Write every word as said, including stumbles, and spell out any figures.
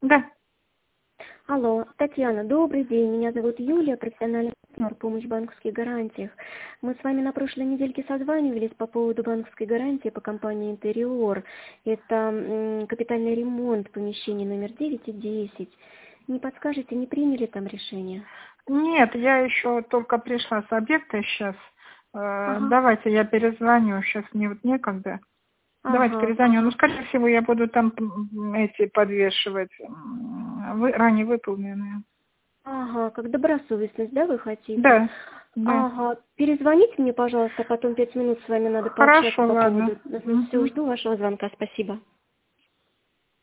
Да. Алло, Татьяна, добрый день. Меня зовут Юлия, профессиональный партнер помощь в банковских гарантиях. Мы с вами на прошлой недельке созванивались по поводу банковской гарантии по компании «Интериор». Это м, капитальный ремонт помещений номер девять и десять. Не подскажете, не приняли там решение? Нет, я еще только пришла с объекта сейчас. Ага, Давайте я перезвоню, сейчас мне вот некогда. Давайте ага, перезвоню. Ну, ага. скорее всего, я буду там м, эти подвешивать, м, вы, ранее выполненные. Ага, как добросовестность, да, вы хотите? Да, да. Ага, перезвоните мне, пожалуйста, потом пять минут с вами надо пообщаться Хорошо, по ладно. поводу. Мгм. Все, жду вашего звонка, спасибо.